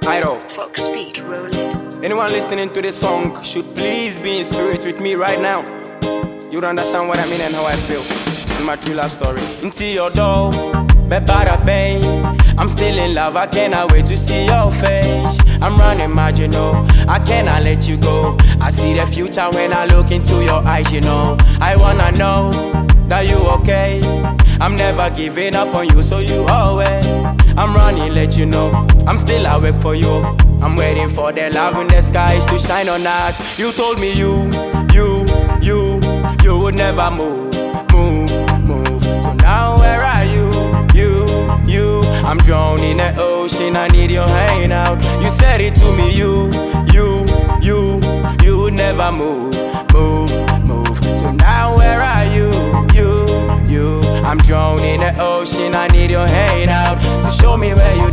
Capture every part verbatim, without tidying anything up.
Idol. Fox Speed, roll it. Anyone listening to this song should please be in spirit with me right now. You'd understand what I mean and how I feel in my true love story. Into your door, better bang. I'm still in love, I cannot wait to see your face. I'm running mad, you know, I cannot let you go. I see the future when I look into your eyes, you know. I wanna know that you okay. I'm never giving up on you, so you always. I'm running, let you know, I'm still awake for you. I'm waiting for the love in the skies to shine on us. You told me you, you, you, you would never move, move, move. So now where are you, you, you? I'm drowned in the ocean, I need your hand out. You said it to me, you, you, you, you would never move, move, move. So now where are you, you, you? I'm drowned in the ocean, I need your hand out. So show me where you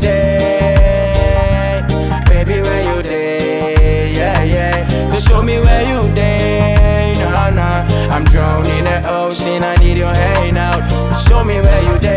dey, baby, where you dey, yeah, yeah. So show me where you dey, nah, nah. I'm drowned in the ocean, I need your hand out. So show me where you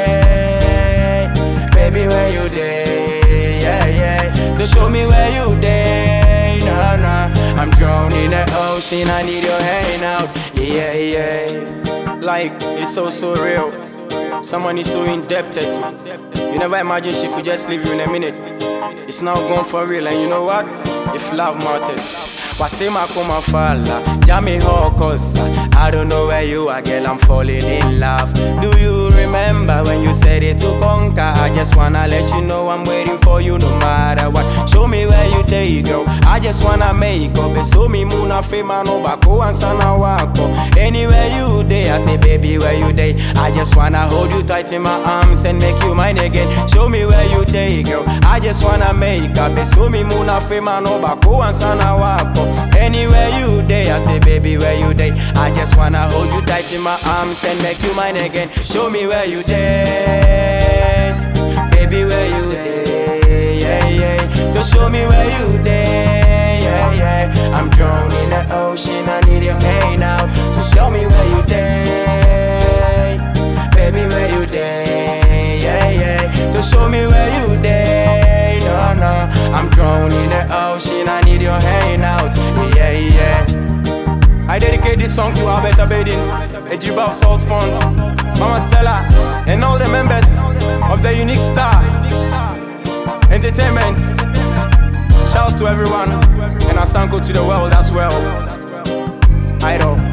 dey, baby, where you dey, yeah, yeah. So show me where you dey, nah, nah. I'm drowned in the ocean, I need your hand out, yeah, yeah. Like, it's so, so real. Someone is so indebted to. You never imagine she could just leave you in a minute. It's now gone for real, and you know what? If love matters. Watima kuma fala, jami ho kosa. I don't know where you are, girl, I'm falling in love. Do you remember when you said it to conquer? I just wanna let you know I'm waiting for you no matter what. Show me where you dey, girl, I just wanna make up. Show me muna fema no bako and sana wako. Anywhere you dey, I say baby where you dey. I just wanna hold you tight in my arms and make you mine again. Show me where you dey, girl, I just wanna make up. Show me muna fema no bako and sana wako. Anywhere you dey, I say baby where you dey. I just wanna hold you tight in my arms and make you mine again. Show me where you dey, baby where you dey, yeah, yeah. So show me where you dey, yeah, yeah. I'm drowned in the ocean, I need your hand out. So show me where you dey, baby where you dey, yeah, yeah. So show me where you dey, no, no. I'm drowned in the ocean, I need your hand out, yeah, yeah. I dedicate this song to Alberta Baden, Ejiba of Salt Fund, Mama Stella, and all the members of the Unique Star Entertainment. Shouts to everyone, and Asanko to the world as well. Idol.